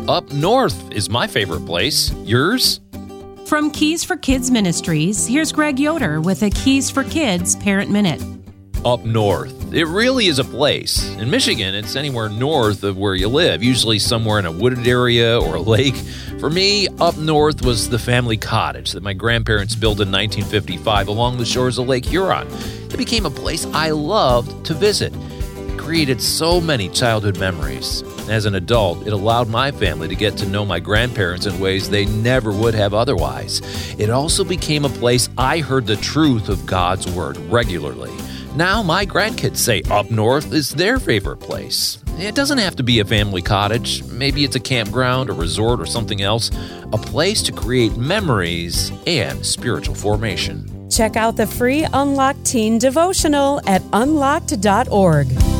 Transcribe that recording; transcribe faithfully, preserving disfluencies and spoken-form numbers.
Up north is my favorite place. Yours? From Keys for Kids Ministries, here's Greg Yoder with a Keys for Kids Parent Minute. Up north. It really is a place. In Michigan, it's anywhere north of where you live, usually somewhere in a wooded area or a lake. For me, up north was the family cottage that my grandparents built in nineteen fifty-five along the shores of Lake Huron. It became a place I loved to visit. It created so many childhood memories. As an adult, it allowed my family to get to know my grandparents in ways they never would have otherwise. It also became a place I heard the truth of God's Word regularly. Now my grandkids say up north is their favorite place. It doesn't have to be a family cottage. Maybe it's a campground, a resort, or something else. A place to create memories and spiritual formation. Check out the free Unlocked Teen Devotional at unlocked dot org.